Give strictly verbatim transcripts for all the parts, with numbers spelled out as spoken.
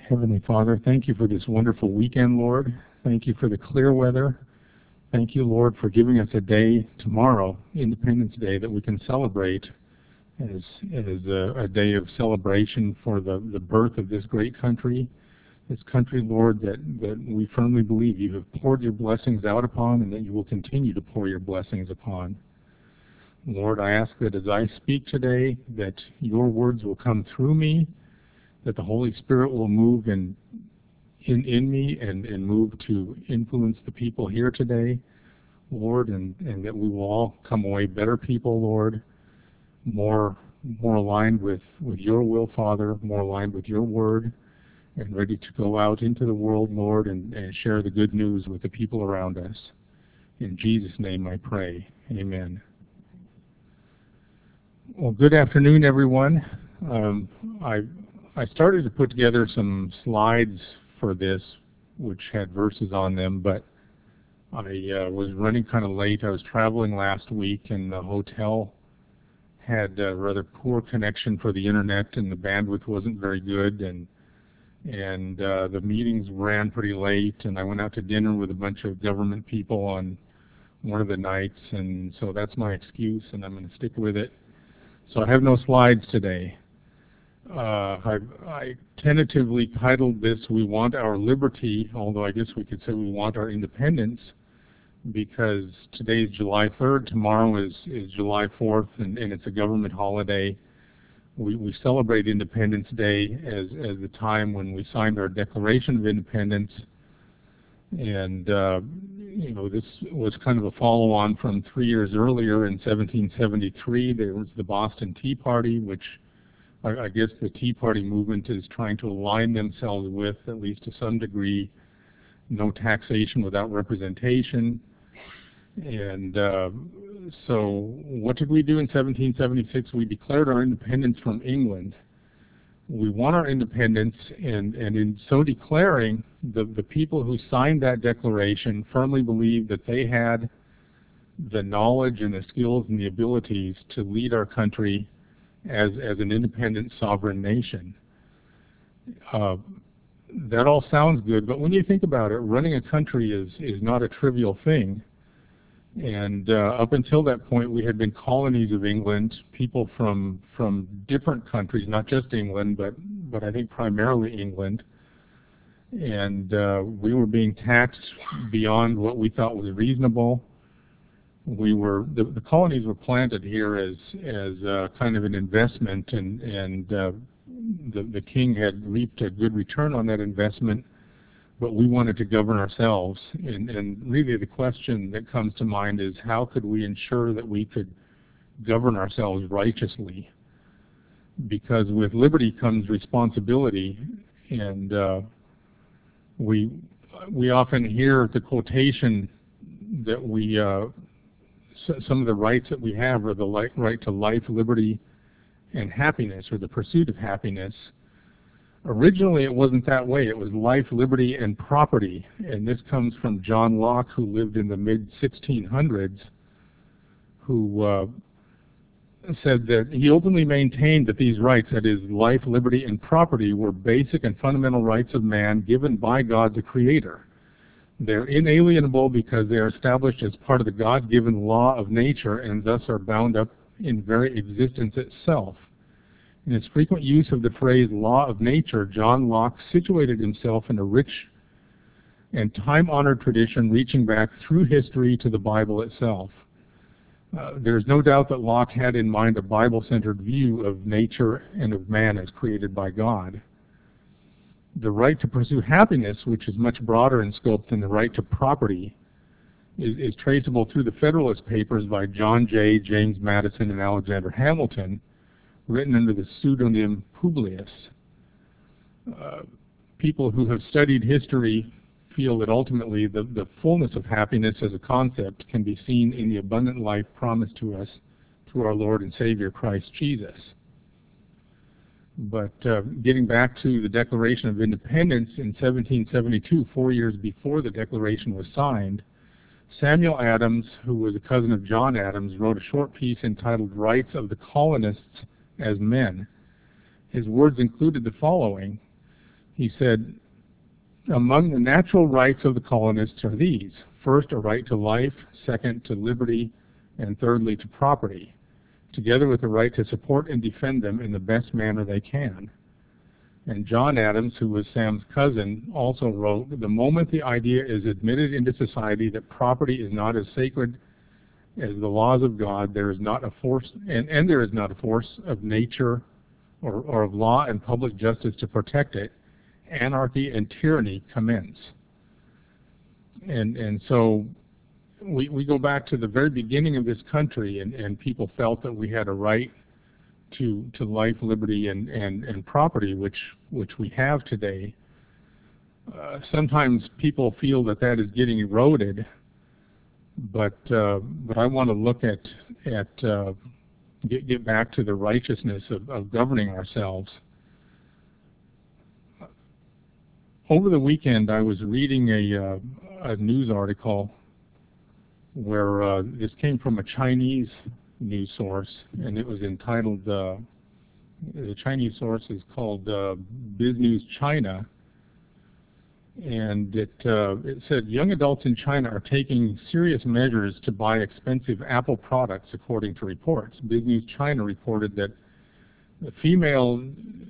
Heavenly Father, thank you for this wonderful weekend, Lord. Thank you for the clear weather. Thank you, Lord, for giving us a day tomorrow, Independence Day, that we can celebrate as, as a, a day of celebration for the, the birth of this great country. This country, Lord, that, that we firmly believe you have poured your blessings out upon and that you will continue to pour your blessings upon. Lord, I ask that as I speak today, that your words will come through me, that the Holy Spirit will move in, in, in me and, and move to influence the people here today, Lord, and, and that we will all come away better people, Lord, more, more aligned with, with your will, Father, more aligned with your word, and ready to go out into the world, Lord, and, and share the good news with the people around us. In Jesus' name I pray. Amen. Well, good afternoon, everyone. Um, I, I started to put together some slides for this, which had verses on them, but I uh, was running kind of late. I was traveling last week, and the hotel had a rather poor connection for the internet, and the bandwidth wasn't very good, and and uh, the meetings ran pretty late, and I went out to dinner with a bunch of government people on one of the nights, and so that's my excuse, and I'm going to stick with it. So I have no slides today. Uh, I, I tentatively titled this, "We Want Our Liberty," although I guess we could say we want our independence, because today is July third, tomorrow is, is July fourth, and, and it's a government holiday. We, we celebrate Independence Day as, as the time when we signed our Declaration of Independence, and uh, you know, this was kind of a follow-on from three years earlier in seventeen seventy-three. There was the Boston Tea Party, which I, I guess the Tea Party movement is trying to align themselves with, at least to some degree, no taxation without representation. And uh, so what did we do in seventeen seventy-six? We declared our independence from England. We won our independence, and, and in so declaring, the, the people who signed that declaration firmly believed that they had the knowledge and the skills and the abilities to lead our country as, as an independent sovereign nation. Uh, that all sounds good, but when you think about it, running a country is, is not a trivial thing. And uh, up until that point, we had been colonies of England, people from from different countries, not just England, but but I think primarily England. And uh, we were being taxed beyond what we thought was reasonable. We were the, the colonies were planted here as as uh, kind of an investment, and and uh, the the king had reaped a good return on that investment. But we wanted to govern ourselves, and, and really the question that comes to mind is, how could we ensure that we could govern ourselves righteously? Because with liberty comes responsibility, and uh, we we often hear the quotation that we uh, some of the rights that we have are the li right to life, liberty, and happiness, or the pursuit of happiness. Originally, it wasn't that way. It was life, liberty, and property. And this comes from John Locke, who lived in the mid sixteen hundreds, who uh, said that he openly maintained that these rights, that is, life, liberty, and property, were basic and fundamental rights of man given by God the Creator. They're inalienable because they are established as part of the God-given law of nature and thus are bound up in very existence itself. In his frequent use of the phrase law of nature, John Locke situated himself in a rich and time-honored tradition reaching back through history to the Bible itself. Uh, there's no doubt that Locke had in mind a Bible-centered view of nature and of man as created by God. The right to pursue happiness, which is much broader in scope than the right to property, is, is traceable through the Federalist Papers by John Jay, James Madison, and Alexander Hamilton, written under the pseudonym Publius. Uh, people who have studied history feel that ultimately the, the fullness of happiness as a concept can be seen in the abundant life promised to us through our Lord and Savior Christ Jesus. But uh, getting back to the Declaration of Independence in seventeen seventy-two, four years before the Declaration was signed, Samuel Adams, who was a cousin of John Adams, wrote a short piece entitled Rights of the Colonists as Men. His words included the following: He said, among the natural rights of the colonists are these. First, a right to life. Second, to liberty. And thirdly, to property, together with the right to support and defend them in the best manner they can. And John Adams, who was Sam's cousin, also wrote, the moment the idea is admitted into society that property is not as sacred as the laws of God, there is not a force, and, and there is not a force of nature or, or of law and public justice to protect it, anarchy and tyranny commence. And and so we we go back to the very beginning of this country, and, and people felt that we had a right to to life, liberty, and, and, and property, which which we have today. Uh, sometimes people feel that that is getting eroded, but uh, but I want to look at at uh, get get back to the righteousness of, of governing ourselves. Over the weekend, I was reading a uh, a news article where uh, this came from a Chinese news source, and it was entitled, uh, the Chinese source is called uh, BizNews China, and it, uh, it said, young adults in China are taking serious measures to buy expensive Apple products, according to reports. BizNews China reported that the female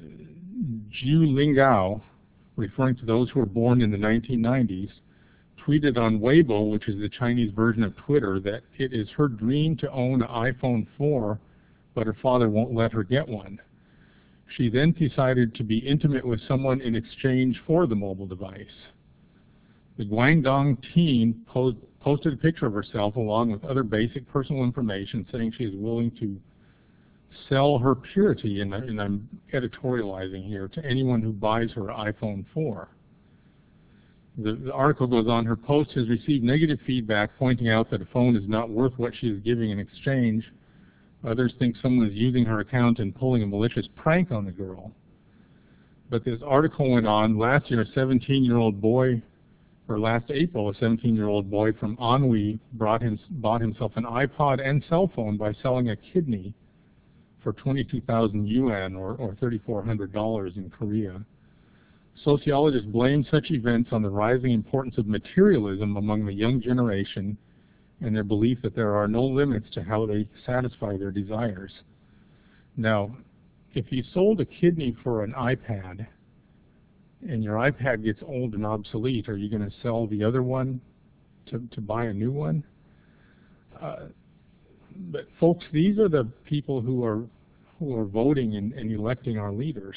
Zhu Lingao, referring to those who were born in the nineteen nineties, tweeted on Weibo, which is the Chinese version of Twitter, that it is her dream to own an iPhone four, but her father won't let her get one. She then decided to be intimate with someone in exchange for the mobile device. The Guangdong teen post, posted a picture of herself along with other basic personal information, saying she is willing to sell her purity, and, and I'm editorializing here, to anyone who buys her iPhone four. The, the article goes on, her post has received negative feedback pointing out that a phone is not worth what she is giving in exchange. Others think someone is using her account and pulling a malicious prank on the girl. But this article went on, last year a seventeen-year-old boy, or last April a seventeen-year-old boy from Anhui brought him, bought himself an iPod and cell phone by selling a kidney for twenty-two thousand yuan, or, or thirty-four hundred dollars in Korea. Sociologists blame such events on the rising importance of materialism among the young generation and their belief that there are no limits to how they satisfy their desires. Now, if you sold a kidney for an iPad and your iPad gets old and obsolete, are you going to sell the other one to, to buy a new one? Uh, but folks, these are the people who are who are voting and, and electing our leaders.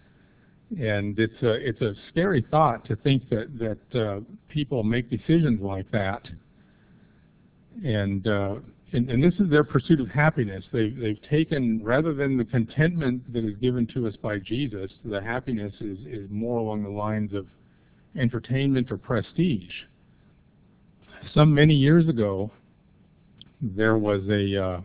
And it's a, it's a scary thought to think that, that uh, people make decisions like that. And, uh, and, and this is their pursuit of happiness. They've, they've taken, rather than the contentment that is given to us by Jesus, the happiness is, is more along the lines of entertainment or prestige. Some many years ago, there was a, uh,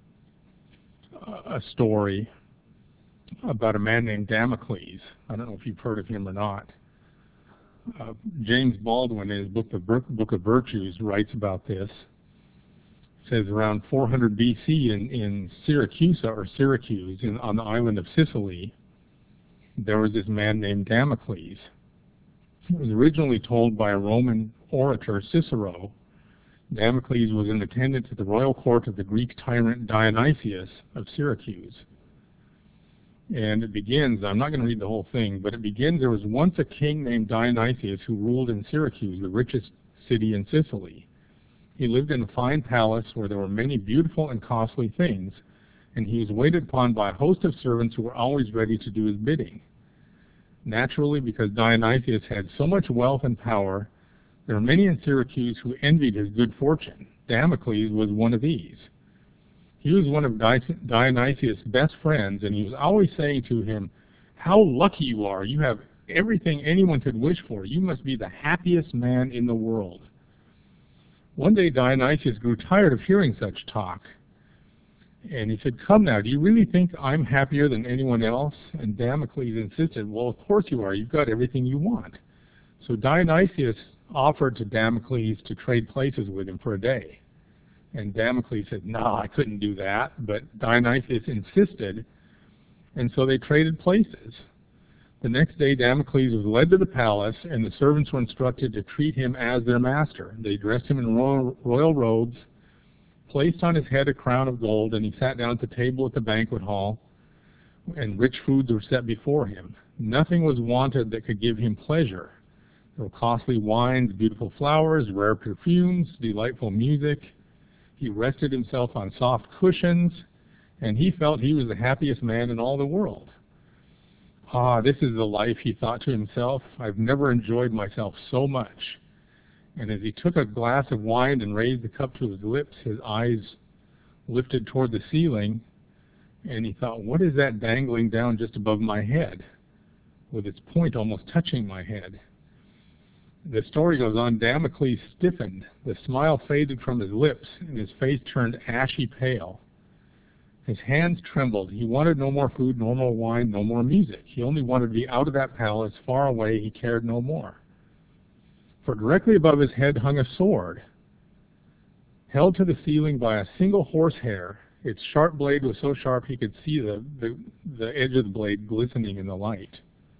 a story about a man named Damocles. I don't know if you've heard of him or not. Uh, James Baldwin, in his book, The Book of Virtues, writes about this. It says around four hundred B C in, in Syracuse, or Syracuse, in, on the island of Sicily, there was this man named Damocles. It was originally told by a Roman orator, Cicero. Damocles was in attendance at the royal court of the Greek tyrant Dionysius of Syracuse. And it begins, I'm not going to read the whole thing, but it begins, there was once a king named Dionysius who ruled in Syracuse, the richest city in Sicily. He lived in a fine palace where there were many beautiful and costly things, and he was waited upon by a host of servants who were always ready to do his bidding. Naturally, because Dionysius had so much wealth and power, there were many in Syracuse who envied his good fortune. Damocles was one of these. He was one of Dionysius' best friends, and he was always saying to him, "How lucky you are. You have everything anyone could wish for. You must be the happiest man in the world." One day Dionysius grew tired of hearing such talk, and he said, "Come now, do you really think I'm happier than anyone else?" And Damocles insisted, "Well, of course you are. You've got everything you want." So Dionysius offered to Damocles to trade places with him for a day. And Damocles said, "No, I couldn't do that." But Dionysius insisted, and so they traded places. The next day Damocles was led to the palace, and the servants were instructed to treat him as their master. They dressed him in royal, royal robes, placed on his head a crown of gold, and he sat down at the table at the banquet hall, and rich foods were set before him. Nothing was wanted that could give him pleasure. There were costly wines, beautiful flowers, rare perfumes, delightful music. He rested himself on soft cushions, and he felt he was the happiest man in all the world. Ah, this is the life, he thought to himself. I've never enjoyed myself so much. And as he took a glass of wine and raised the cup to his lips, his eyes lifted toward the ceiling, and he thought, what is that dangling down just above my head, with its point almost touching my head? The story goes on, Damocles stiffened. The smile faded from his lips, and his face turned ashy pale. His hands trembled. He wanted no more food, no more wine, no more music. He only wanted to be out of that palace, far away. He cared no more. For directly above his head hung a sword, held to the ceiling by a single horsehair. Its sharp blade was so sharp he could see the, the, the edge of the blade glistening in the light.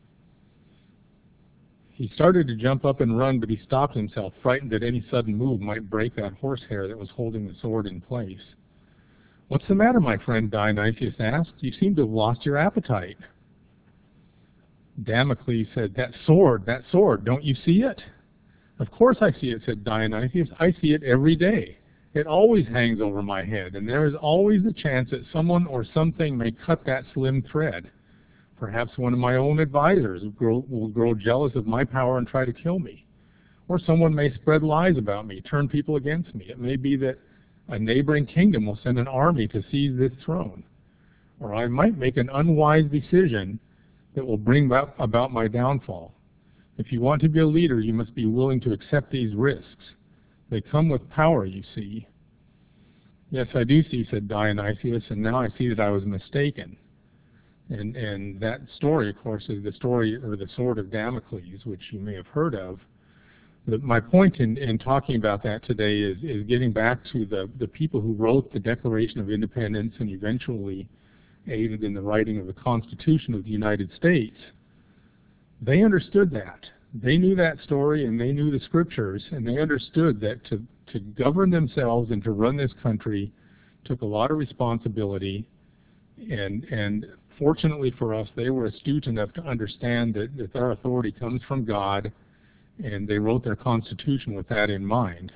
He started to jump up and run, but he stopped himself, frightened that any sudden move might break that horsehair that was holding the sword in place. What's the matter, my friend? Dionysius asked. You seem to have lost your appetite. Damocles said, that sword, that sword, don't you see it? Of course I see it, said Dionysius. I see it every day. It always hangs over my head, and there is always the chance that someone or something may cut that slim thread. Perhaps one of my own advisors will grow, will grow jealous of my power and try to kill me. Or someone may spread lies about me, turn people against me. It may be that a neighboring kingdom will send an army to seize this throne. Or I might make an unwise decision that will bring about, about my downfall. If you want to be a leader, you must be willing to accept these risks. They come with power, you see. Yes, I do see, said Dionysius, and now I see that I was mistaken. And, and that story, of course, is the story, or the sword of Damocles, which you may have heard of. But my point in, in talking about that today is, is getting back to the, the people who wrote the Declaration of Independence and eventually aided in the writing of the Constitution of the United States. They understood that. They knew that story, and they knew the scriptures, and they understood that to, to govern themselves and to run this country took a lot of responsibility. And, and fortunately for us, they were astute enough to understand that, that their authority comes from God, and they wrote their Constitution with that in mind.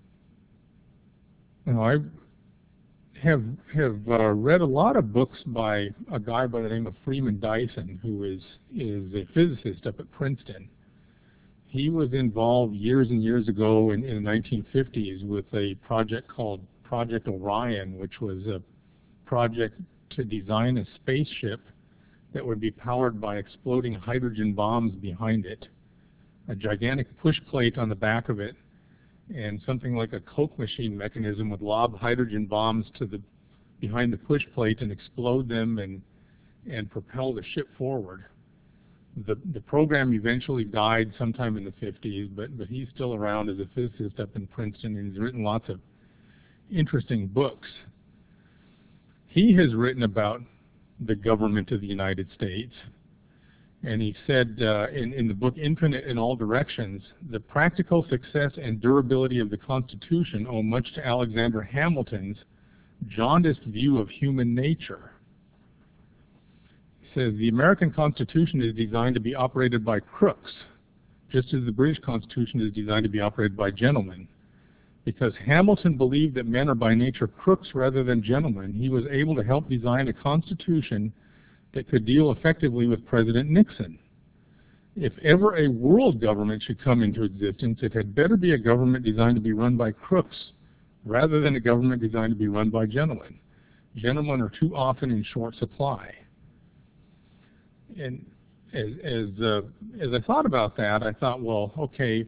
Now, I have, have uh, read a lot of books by a guy by the name of Freeman Dyson, who is, is a physicist up at Princeton. He was involved years and years ago in, in the nineteen fifties with a project called Project Orion, which was a project to design a spaceship that would be powered by exploding hydrogen bombs behind it, a gigantic push plate on the back of it, and something like a Coke machine mechanism would lob hydrogen bombs to the behind the push plate and explode them and and propel the ship forward. The the program eventually died sometime in the fifties, but but he's still around as a physicist up in Princeton, and he's written lots of interesting books. He has written about the government of the United States, and he said uh, in, in the book Infinite in All Directions, the practical success and durability of the Constitution owe much to Alexander Hamilton's jaundiced view of human nature. He says, the American Constitution is designed to be operated by crooks, just as the British Constitution is designed to be operated by gentlemen. Because Hamilton believed that men are by nature crooks rather than gentlemen, he was able to help design a constitution that could deal effectively with President Nixon. If ever a world government should come into existence, it had better be a government designed to be run by crooks rather than a government designed to be run by gentlemen. Gentlemen are too often in short supply. And as, as, uh, as I thought about that, I thought, well, okay,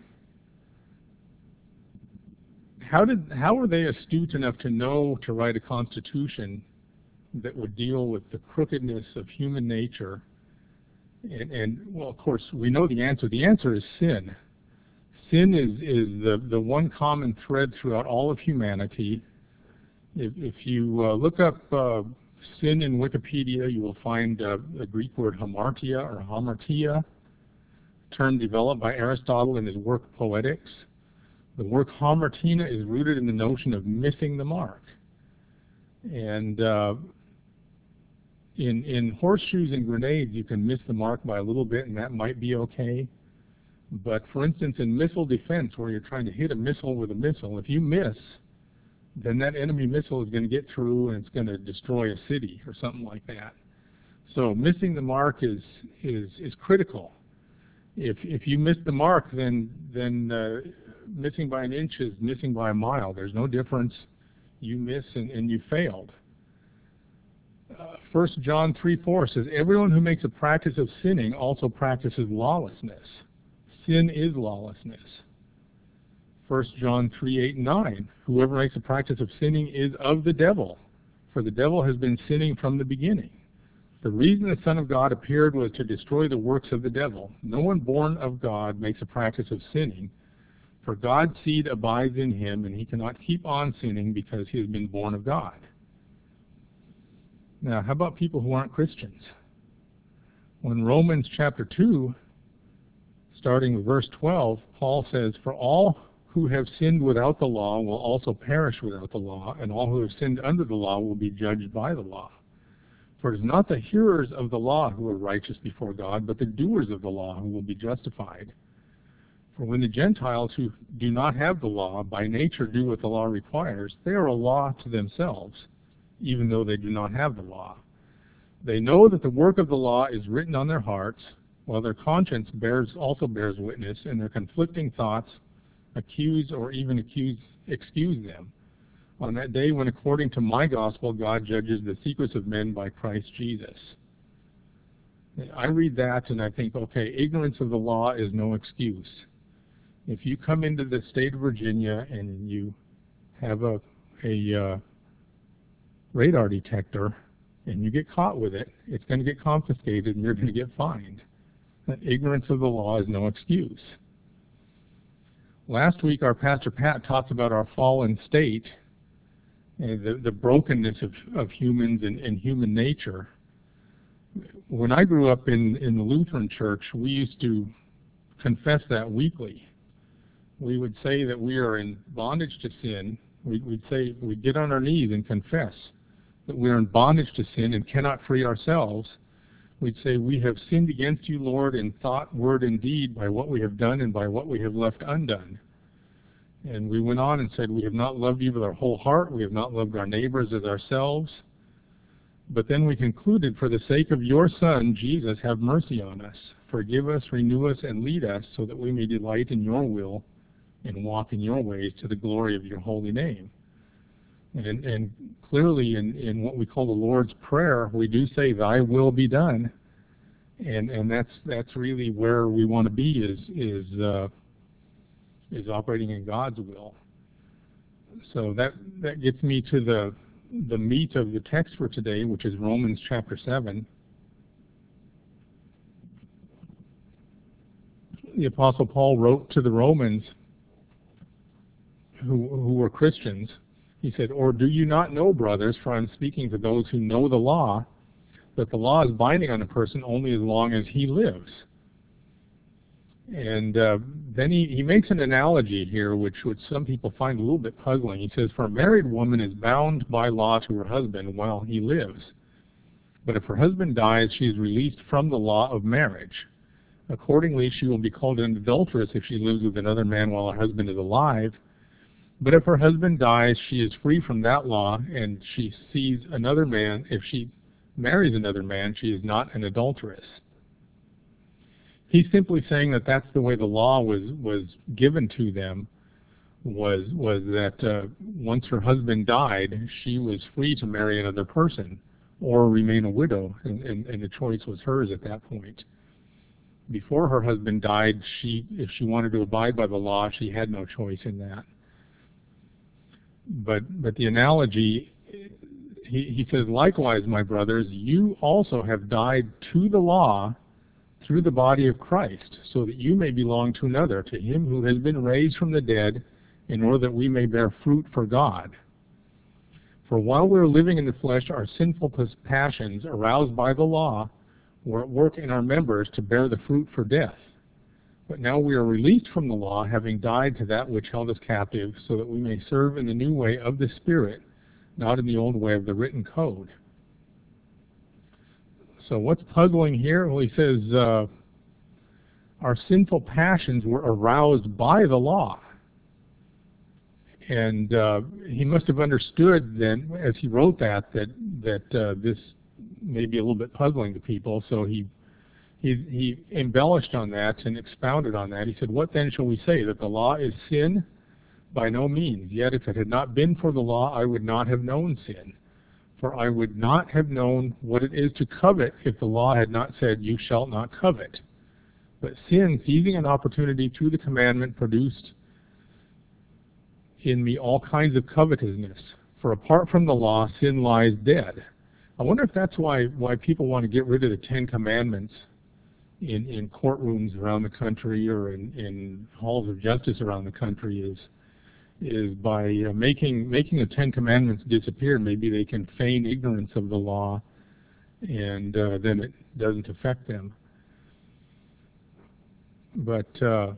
how did how were they astute enough to know to write a constitution that would deal with the crookedness of human nature? And, and well, of course, we know the answer. The answer is sin. Sin is, is the, the one common thread throughout all of humanity. If, if you uh, look up uh, sin in Wikipedia, you will find uh, the Greek word hamartia or hamartia, term developed by Aristotle in his work Poetics. The word hamartia is rooted in the notion of missing the mark. And uh, in, in horseshoes and grenades, you can miss the mark by a little bit, and that might be okay. But for instance, in missile defense, where you're trying to hit a missile with a missile, if you miss, then that enemy missile is going to get through and it's going to destroy a city or something like that. So missing the mark is is is critical. If if you miss the mark, then then uh, missing by an inch is missing by a mile. There's no difference. You miss and, and you failed. Uh, First John three four says, everyone who makes a practice of sinning also practices lawlessness. Sin is lawlessness. First John three eight and nine, whoever makes a practice of sinning is of the devil, for the devil has been sinning from the beginning. The reason the Son of God appeared was to destroy the works of the devil. No one born of God makes a practice of sinning, for God's seed abides in him, and he cannot keep on sinning because he has been born of God. Now, how about people who aren't Christians? When Romans chapter two, starting with verse twelve, Paul says, for all who have sinned without the law will also perish without the law, and all who have sinned under the law will be judged by the law. For it is not the hearers of the law who are righteous before God, but the doers of the law who will be justified. For when the Gentiles who do not have the law by nature do what the law requires, they are a law to themselves, even though they do not have the law. They know that the work of the law is written on their hearts, while their conscience bears also bears witness, and their conflicting thoughts accuse or even accuse, excuse them. On that day when, according to my gospel, God judges the secrets of men by Christ Jesus. I read that and I think, okay, ignorance of the law is no excuse. If you come into the state of Virginia and you have a, a uh, radar detector and you get caught with it, it's going to get confiscated and you're going to get fined. Ignorance of the law is no excuse. Last week, our Pastor Pat talked about our fallen state and the, the brokenness of, of humans and, and human nature. When I grew up in, in the Lutheran church, we used to confess that weekly. We would say that we are in bondage to sin. We, we'd say, we'd get on our knees and confess that we are in bondage to sin and cannot free ourselves. We'd say, we have sinned against you, Lord, in thought, word, and deed, by what we have done and by what we have left undone. And we went on and said, we have not loved you with our whole heart. We have not loved our neighbors as ourselves. But then we concluded, for the sake of your Son, Jesus, have mercy on us. Forgive us, renew us, and lead us, so that we may delight in your will and walk in your ways to the glory of your holy name. And, and clearly in, in what we call the Lord's Prayer, we do say, thy will be done. And, and that's, that's really where we want to be, is, is, uh, is operating in God's will. So that, that gets me to the, the meat of the text for today, which is Romans chapter seven. The Apostle Paul wrote to the Romans who, who were Christians. He said, or do you not know, brothers, for I'm speaking to those who know the law, that the law is binding on a person only as long as he lives. And uh, then he, he makes an analogy here, which, which some people find a little bit puzzling. He says, for a married woman is bound by law to her husband while he lives. But if her husband dies, she is released from the law of marriage. Accordingly, she will be called an adulteress if she lives with another man while her husband is alive. But if her husband dies, she is free from that law, and she sees another man. If she marries another man, she is not an adulteress. He's simply saying that that's the way the law was, was given to them, was, was that uh, once her husband died, she was free to marry another person or remain a widow, and, and, and the choice was hers at that point. Before her husband died, she, if she wanted to abide by the law, she had no choice in that. But, but the analogy, he, he says, likewise, my brothers, you also have died to the law through the body of Christ, so that you may belong to another, to him who has been raised from the dead, in order that we may bear fruit for God. For while we were living in the flesh, our sinful passions, aroused by the law, were at work in our members to bear the fruit for death. But now we are released from the law, having died to that which held us captive, so that we may serve in the new way of the Spirit, not in the old way of the written code. So what's puzzling here? Well, he says uh, our sinful passions were aroused by the law. And uh, he must have understood then, as he wrote that, that, that uh, this may be a little bit puzzling to people, so he He, he embellished on that and expounded on that. He said, what then shall we say? That the law is sin? By no means. Yet if it had not been for the law, I would not have known sin. For I would not have known what it is to covet if the law had not said, you shalt not covet. But sin, seizing an opportunity through the commandment, produced in me all kinds of covetousness. For apart from the law, sin lies dead. I wonder if that's why, why people want to get rid of the Ten Commandments in, in courtrooms around the country or in, in halls of justice around the country, is is by uh, making making the Ten Commandments disappear. Maybe they can feign ignorance of the law, and uh, then it doesn't affect them. But uh,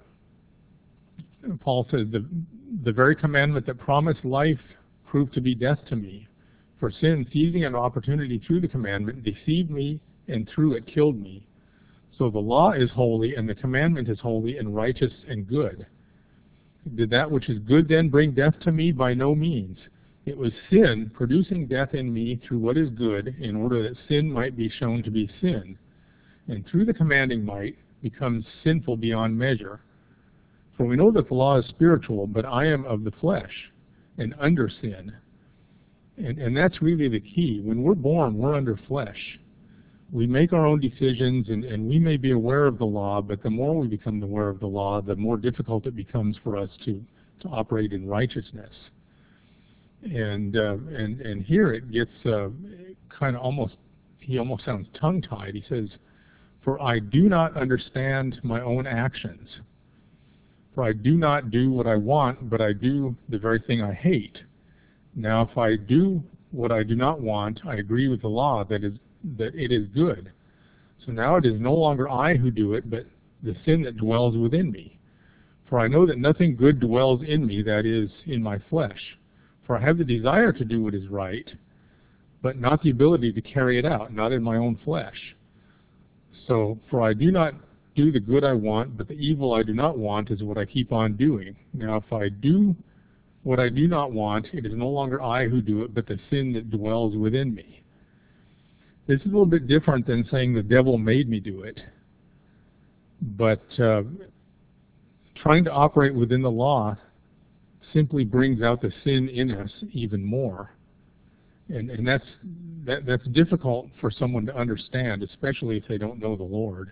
Paul says, the, the very commandment that promised life proved to be death to me. For sin, seizing an opportunity through the commandment, deceived me, and through it killed me. So the law is holy, and the commandment is holy and righteous and good. Did that which is good then bring death to me? By no means. It was sin producing death in me through what is good, in order that sin might be shown to be sin, and through the commanding might becomes sinful beyond measure. For we know that the law is spiritual, but I am of the flesh, and under sin. And, and that's really the key. When we're born, we're under flesh. We make our own decisions, and, and we may be aware of the law, but the more we become aware of the law, the more difficult it becomes for us to, to operate in righteousness. And, uh, and, and here it gets uh, kind of almost, he almost sounds tongue-tied. He says, for I do not understand my own actions. For I do not do what I want, but I do the very thing I hate. Now, if I do what I do not want, I agree with the law that is that it is good. So now it is no longer I who do it, but the sin that dwells within me. For I know that nothing good dwells in me, that is, in my flesh. For I have the desire to do what is right, but not the ability to carry it out, not in my own flesh. So, for I do not do the good I want, but the evil I do not want is what I keep on doing. Now, if I do what I do not want, it is no longer I who do it, but the sin that dwells within me. This is a little bit different than saying the devil made me do it. But uh, trying to operate within the law simply brings out the sin in us even more. And, and that's, that, that's difficult for someone to understand, especially if they don't know the Lord.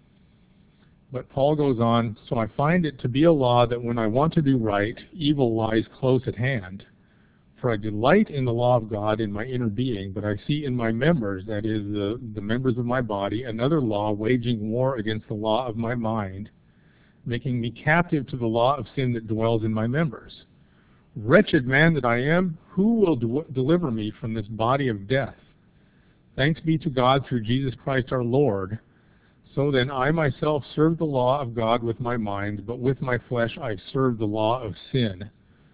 But Paul goes on, so I find it to be a law that when I want to do right, evil lies close at hand. For I delight in the law of God in my inner being, but I see in my members, that is, the, the members of my body, another law waging war against the law of my mind, making me captive to the law of sin that dwells in my members. Wretched man that I am, who will de- deliver me from this body of death? Thanks be to God through Jesus Christ our Lord. So then I myself serve the law of God with my mind, but with my flesh I serve the law of sin.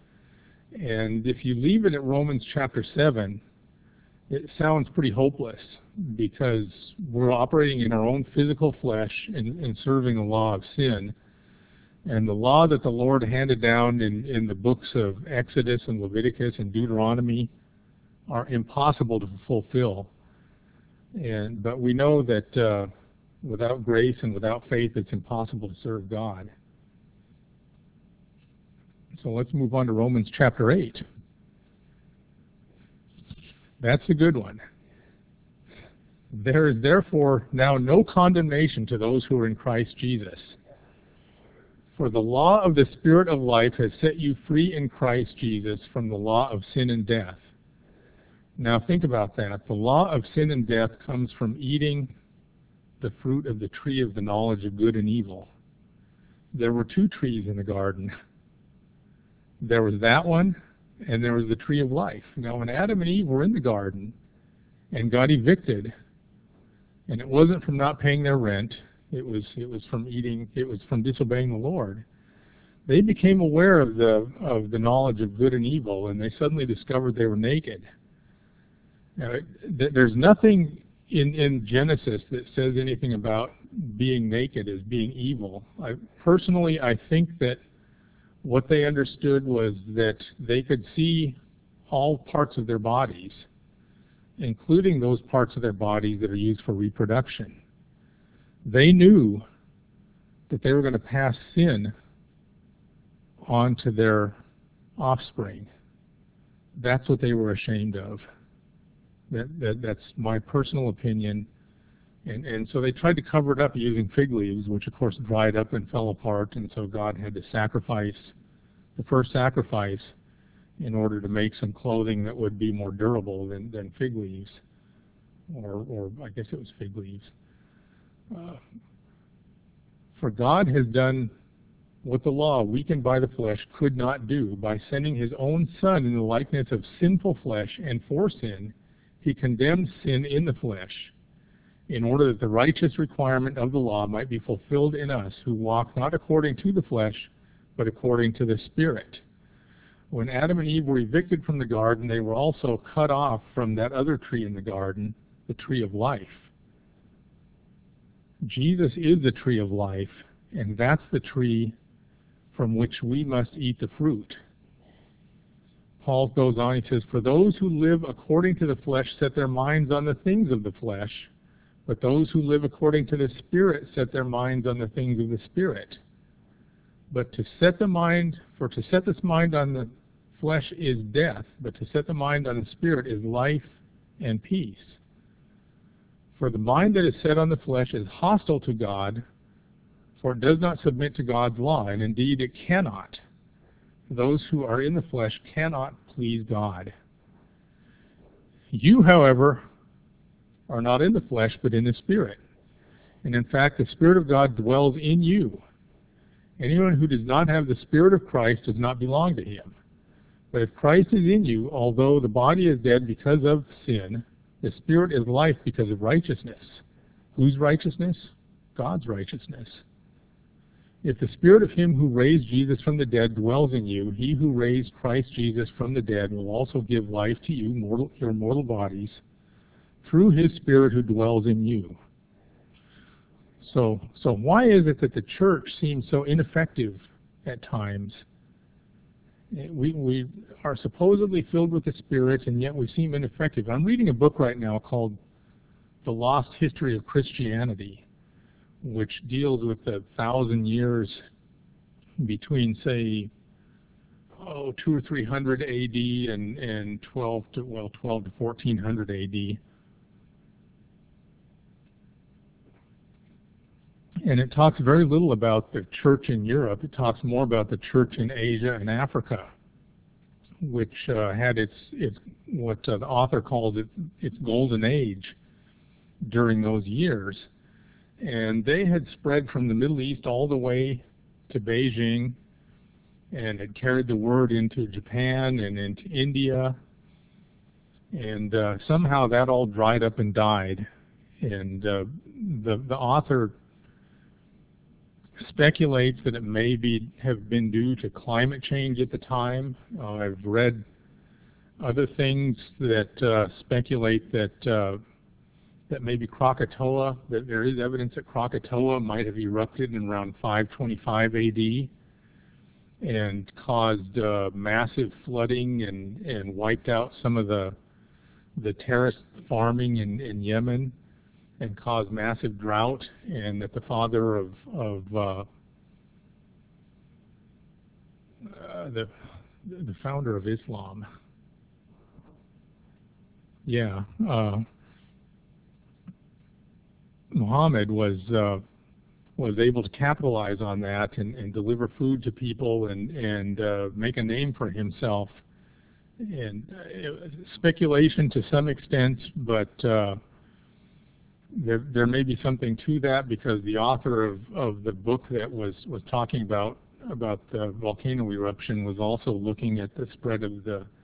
And if you leave it at Romans chapter seven, it sounds pretty hopeless, because we're operating in our own physical flesh and, and serving the law of sin. And the law that the Lord handed down in, in the books of Exodus and Leviticus and Deuteronomy are impossible to fulfill. And but we know that uh, without grace and without faith, it's impossible to serve God. So let's move on to Romans chapter eight. That's a good one. There is therefore now no condemnation to those who are in Christ Jesus. For the law of the Spirit of life has set you free in Christ Jesus from the law of sin and death. Now think about that. The law of sin and death comes from eating the fruit of the tree of the knowledge of good and evil. There were two trees in the garden. There was that one, and there was the tree of life. Now, when Adam and Eve were in the garden and got evicted, and it wasn't from not paying their rent, it was it was from eating, it was from disobeying the Lord. They became aware of the of the knowledge of good and evil, and they suddenly discovered they were naked. Now, there's nothing in in Genesis that says anything about being naked as being evil. I, personally, I think that what they understood was that they could see all parts of their bodies, including those parts of their bodies that are used for reproduction. They knew that they were going to pass sin on to their offspring. That's what they were ashamed of. That, that, that's my personal opinion. And, and so they tried to cover it up using fig leaves, which of course dried up and fell apart, and so God had to sacrifice the first sacrifice in order to make some clothing that would be more durable than, than fig leaves, or, or I guess it was fig leaves. Uh, for God has done what the law, weakened by the flesh, could not do. By sending his own Son in the likeness of sinful flesh and for sin, he condemned sin in the flesh, in order that the righteous requirement of the law might be fulfilled in us, who walk not according to the flesh, but according to the Spirit. When Adam and Eve were evicted from the garden, they were also cut off from that other tree in the garden, the tree of life. Jesus is the tree of life, and that's the tree from which we must eat the fruit. Paul goes on, he says, "For those who live according to the flesh set their minds on the things of the flesh, but those who live according to the Spirit set their minds on the things of the Spirit. But to set the mind, for to set this mind on the flesh is death, but to set the mind on the Spirit is life and peace. For the mind that is set on the flesh is hostile to God, for it does not submit to God's law, and indeed it cannot. Those who are in the flesh cannot please God. You, however, are not in the flesh, but in the Spirit. And in fact, the Spirit of God dwells in you. Anyone who does not have the Spirit of Christ does not belong to him. But if Christ is in you, although the body is dead because of sin, the Spirit is life because of righteousness. Whose righteousness? God's righteousness. If the Spirit of him who raised Jesus from the dead dwells in you, he who raised Christ Jesus from the dead will also give life to you, mortal, your mortal bodies, through his Spirit who dwells in you." So, so why is it that the church seems so ineffective at times? We, we are supposedly filled with the Spirit, and yet we seem ineffective. I'm reading a book right now called The Lost History of Christianity, which deals with the thousand years between, say, oh, two or three hundred A D and and twelve to well, twelve to fourteen hundred A D. And it talks very little about the church in Europe. It talks more about the church in Asia and Africa, which uh, had its its what uh, the author calls it its golden age during those years. And they had spread from the Middle East all the way to Beijing, and had carried the word into Japan and into India. And uh, somehow that all dried up and died. And uh, the the author speculates that it may be have been due to climate change at the time. Uh, I've read other things that uh, speculate that uh, that maybe Krakatoa, that there is evidence that Krakatoa might have erupted in around five twenty-five A D and caused uh, massive flooding and, and wiped out some of the the terraced farming in, in Yemen and caused massive drought, and that the father of, of uh, uh, the the founder of Islam, yeah, uh, Muhammad was uh, was able to capitalize on that and, and deliver food to people and and uh, make a name for himself. And uh, speculation to some extent, but uh, there there may be something to that, because the author of, of the book that was was talking about about the volcano eruption was also looking at the spread of the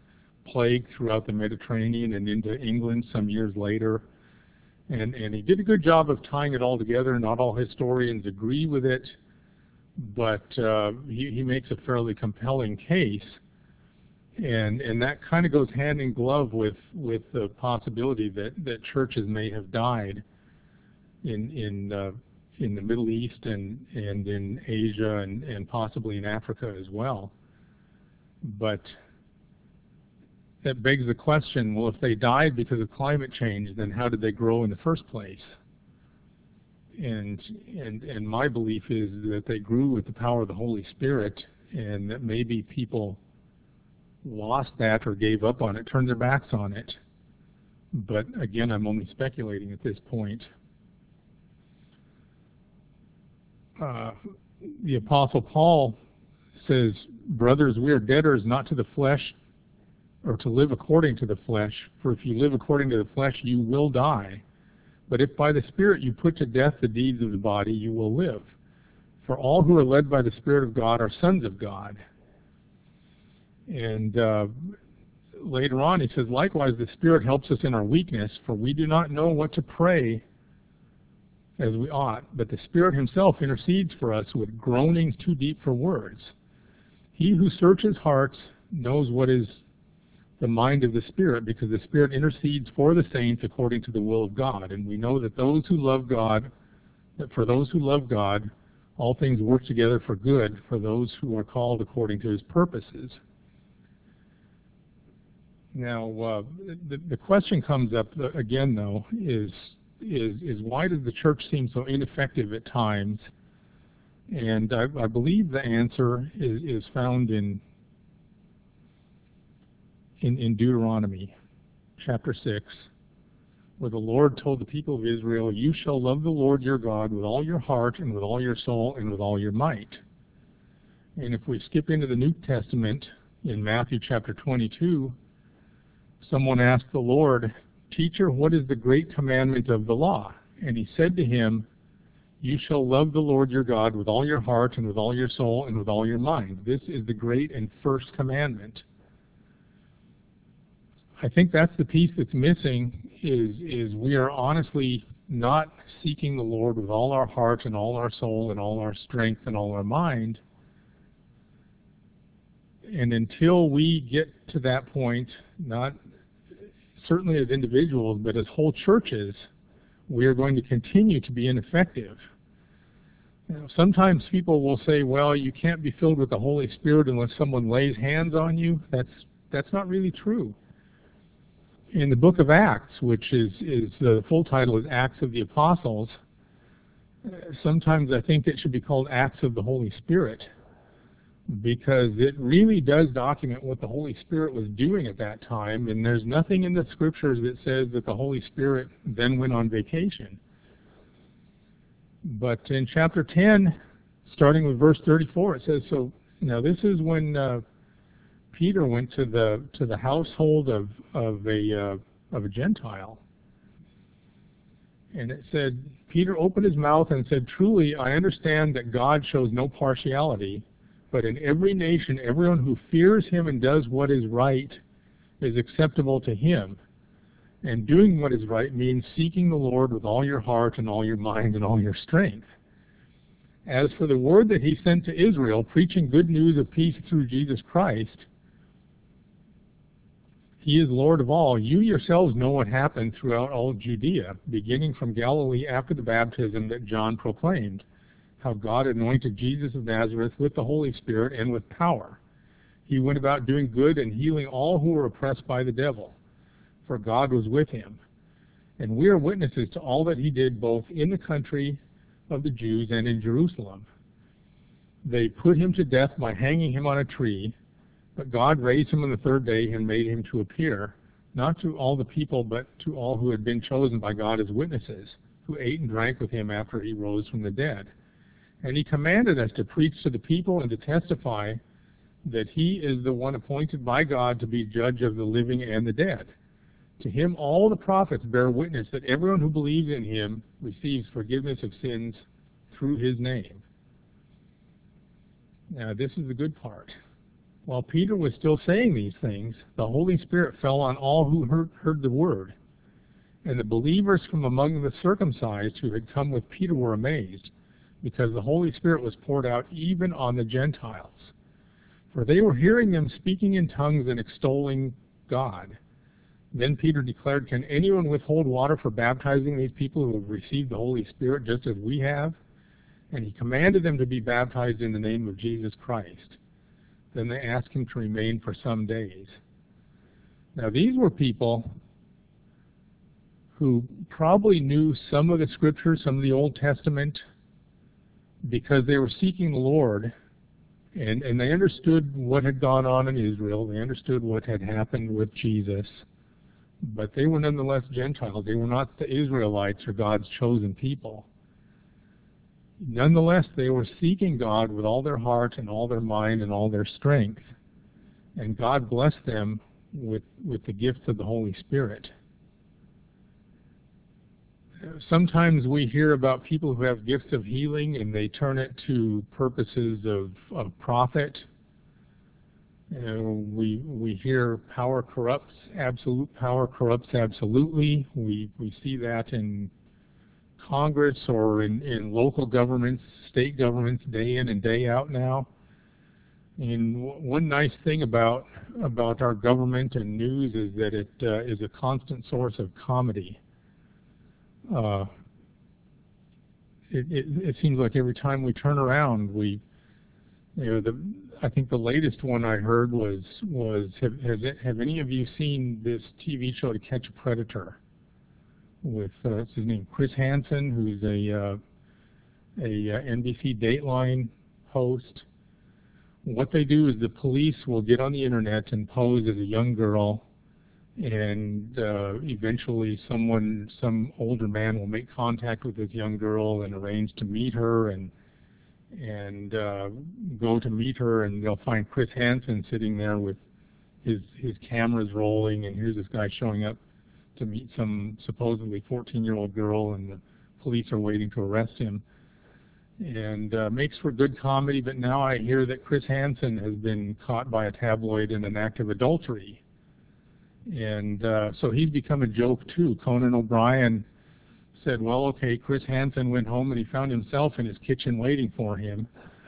plague throughout the Mediterranean and into England some years later. And, and he did a good job of tying it all together. Not all historians agree with it, but uh, he, he makes a fairly compelling case. And, and that kind of goes hand in glove with, with the possibility that, that churches may have died in, in, uh, in the Middle East and, and in Asia and, and possibly in Africa as well. But that begs the question, well, if they died because of climate change, then how did they grow in the first place? And, and, and my belief is that they grew with the power of the Holy Spirit, and that maybe people lost that or gave up on it, turned their backs on it. But again, I'm only speculating at this point. Uh, the Apostle Paul says, brothers, we are debtors not to the flesh or to live according to the flesh, for if you live according to the flesh, you will die. But if by the Spirit you put to death the deeds of the body, you will live. For all who are led by the Spirit of God are sons of God. And uh, later on he says, likewise the Spirit helps us in our weakness, for we do not know what to pray as we ought, but the Spirit himself intercedes for us with groanings too deep for words. He who searches hearts knows what is the mind of the Spirit, because the Spirit intercedes for the saints according to the will of God. And we know that those who love God, that for those who love God, all things work together for good for those who are called according to his purposes. Now, uh, the, the question comes up again, though, is, is, is why does the church seem so ineffective at times? And I, I believe the answer is, is found in, in, in Deuteronomy chapter six, where the Lord told the people of Israel, you shall love the Lord your God with all your heart and with all your soul and with all your might. And if we skip into the New Testament, in Matthew chapter twenty-two, someone asked the Lord, Teacher, what is the great commandment of the law? And he said to him, you shall love the Lord your God with all your heart and with all your soul and with all your mind. This is the great and first commandment. I think that's the piece that's missing, is, is we are honestly not seeking the Lord with all our heart and all our soul and all our strength and all our mind. And until we get to that point, not certainly as individuals, but as whole churches, we are going to continue to be ineffective. You know, sometimes people will say, well, you can't be filled with the Holy Spirit unless someone lays hands on you. That's, that's not really true. In the book of Acts, which is, is the full title is Acts of the Apostles, sometimes I think it should be called Acts of the Holy Spirit, because it really does document what the Holy Spirit was doing at that time, and there's nothing in the Scriptures that says that the Holy Spirit then went on vacation. But in chapter ten, starting with verse thirty-four, it says, so now this is when uh, Peter went to the to the household of of a uh, of a Gentile, and it said, Peter opened his mouth and said, truly, I understand that God shows no partiality, but in every nation, everyone who fears him and does what is right is acceptable to him. And doing what is right means seeking the Lord with all your heart and all your mind and all your strength. As for the word that he sent to Israel, preaching good news of peace through Jesus Christ, he is Lord of all. You yourselves know what happened throughout all Judea, beginning from Galilee after the baptism that John proclaimed, how God anointed Jesus of Nazareth with the Holy Spirit and with power. He went about doing good and healing all who were oppressed by the devil, for God was with him. And we are witnesses to all that he did both in the country of the Jews and in Jerusalem. They put him to death by hanging him on a tree, but God raised him on the third day and made him to appear, not to all the people, but to all who had been chosen by God as witnesses, who ate and drank with him after he rose from the dead. And he commanded us to preach to the people and to testify that he is the one appointed by God to be judge of the living and the dead. To him all the prophets bear witness that everyone who believes in him receives forgiveness of sins through his name. Now this is the good part. While Peter was still saying these things, the Holy Spirit fell on all who heard, heard the word. And the believers from among the circumcised who had come with Peter were amazed, because the Holy Spirit was poured out even on the Gentiles. For they were hearing them speaking in tongues and extolling God. Then Peter declared, "Can anyone withhold water for baptizing these people who have received the Holy Spirit just as we have?" And he commanded them to be baptized in the name of Jesus Christ. Then they asked him to remain for some days. Now these were people who probably knew some of the scriptures, some of the Old Testament, because they were seeking the Lord, and, and they understood what had gone on in Israel. They understood what had happened with Jesus, but they were nonetheless Gentiles. They were not the Israelites or God's chosen people. Nonetheless, they were seeking God with all their heart and all their mind and all their strength, and God blessed them with, with the gift of the Holy Spirit. Sometimes we hear about people who have gifts of healing and they turn it to purposes of, of profit. You know, we we hear power corrupts, absolute power corrupts absolutely. We we see that in Congress or in, in local governments, state governments, day in and day out now. And one nice thing about about our government and news is that it uh, is a constant source of comedy. Uh, it, it, it seems like every time we turn around, we, you know, the I think the latest one I heard was was have have, have any of you seen this T V show, To Catch a Predator, with uh, what's his name, Chris Hansen, who's a uh, a uh, N B C Dateline host. What they do is the police will get on the internet and pose as a young girl, and uh, eventually someone, some older man will make contact with this young girl and arrange to meet her, and and uh, go to meet her, and they'll find Chris Hansen sitting there with his his cameras rolling, and here's this guy showing up to meet some supposedly fourteen-year-old girl, and the police are waiting to arrest him. And uh, makes for good comedy, but now I hear that Chris Hansen has been caught by a tabloid in an act of adultery. And uh, so he's become a joke too. Conan O'Brien said, well, okay, Chris Hansen went home and he found himself in his kitchen waiting for him.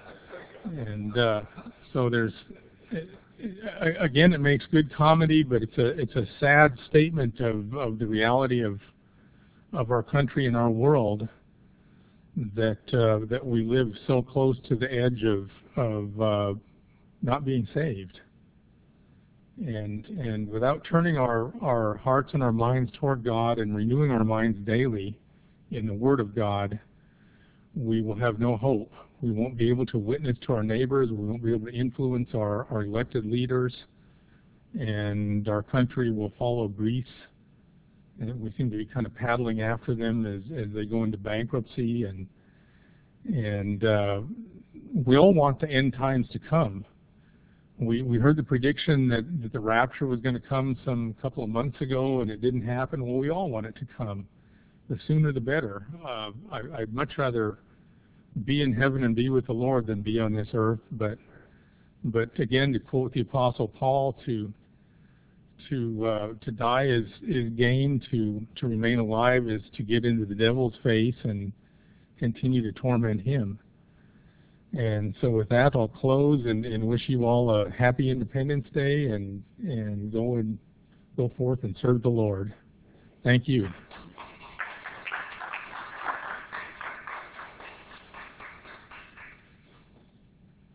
And uh, so there's, again, it makes good comedy, but it's a it's a sad statement of, of the reality of of our country and our world, that uh, that we live so close to the edge of of uh, not being saved. And and without turning our, our hearts and our minds toward God and renewing our minds daily in the Word of God, we will have no hope. We won't be able to witness to our neighbors. We won't be able to influence our, our elected leaders. And our country will follow Greece. And we seem to be kind of paddling after them as, as they go into bankruptcy. And, and uh, we all want the end times to come. We, we heard the prediction that, that the rapture was going to come some couple of months ago, and it didn't happen. Well, we all want it to come. The sooner the better. Uh, I, I'd much rather be in heaven and be with the Lord than be on this earth. But, but again, to quote the Apostle Paul, to to uh, to die is is gain. To to remain alive is to get into the devil's face and continue to torment him. And so with that, I'll close and, and wish you all a happy Independence Day, and and go and go forth and serve the Lord. Thank you.